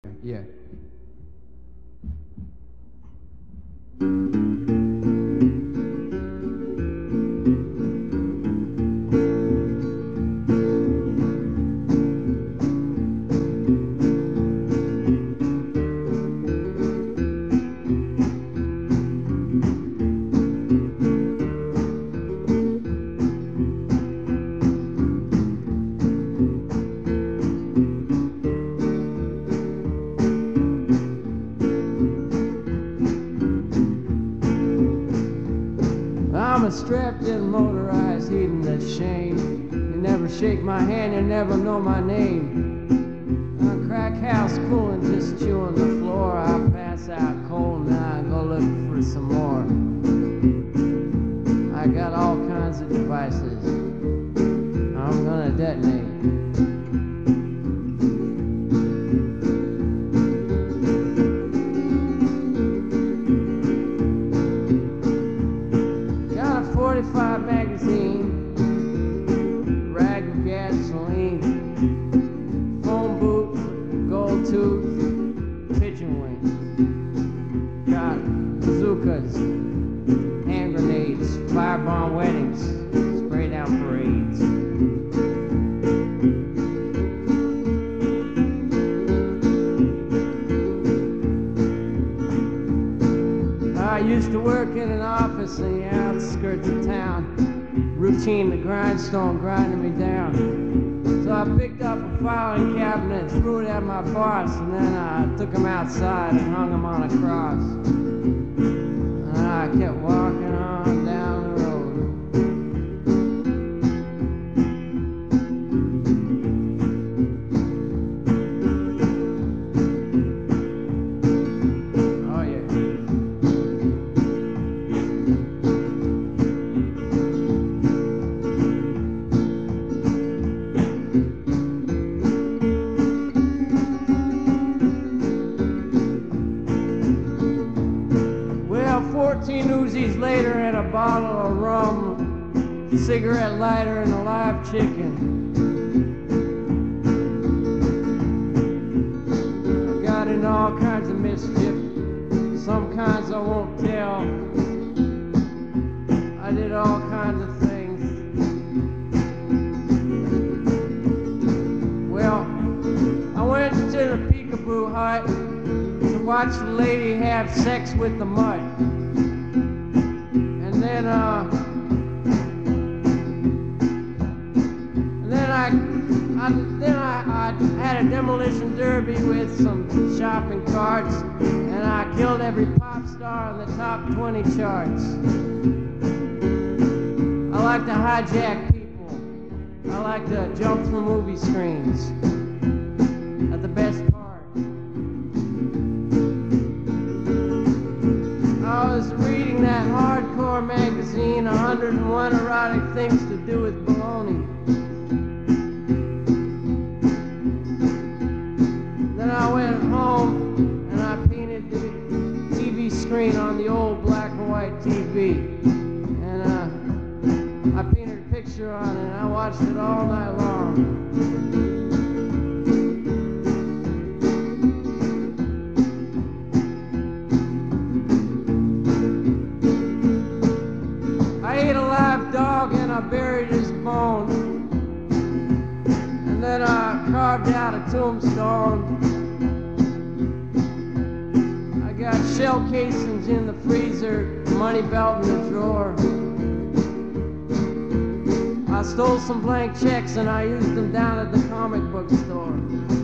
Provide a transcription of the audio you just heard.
Yeah. I'm a strapped-in motorized heathen that's shame. You never shake my hand, you never know my name. A crack house cooling, just chewing the floor. I pass out cold and I go look for some more. I got all kinds of devices I'm gonna detonate. Got a 45 magazine, rag of gasoline, phone boot, gold tooth, pigeon wing. Got bazookas, hand grenades, firebomb weddings, spray down parades. I used to work in an office in the outskirts of town. Routine, the grindstone grinding me down. So I picked up a filing cabinet, threw it at my boss, and then I took him outside and hung him on a cross. And I kept walking on down the road. Oh yeah. Well, 14 Uzis later and a bottle of rum, cigarette lighter and a live chicken. I got in all kinds of mischief, some kinds I won't tell. I did all kinds of things. Well, I went to the Peekaboo Hut to watch the lady have sex with the mud. And then I had a demolition derby with some shopping carts, and I killed every pop star on the top 20 charts. I like to hijack people. I like to jump through movie screens. At the best part. I was reading that hardcore magazine, 101 Erotic Things to Do with Baloney. Then I went home and I painted the TV screen on the old black and white TV. And I painted a picture on it and I watched it all night long. I ate a live dog and I buried his bones. And then I carved out a tombstone. I got shell casings in the freezer, money belt in the drawer. I stole some blank checks and I used them down at the comic book store.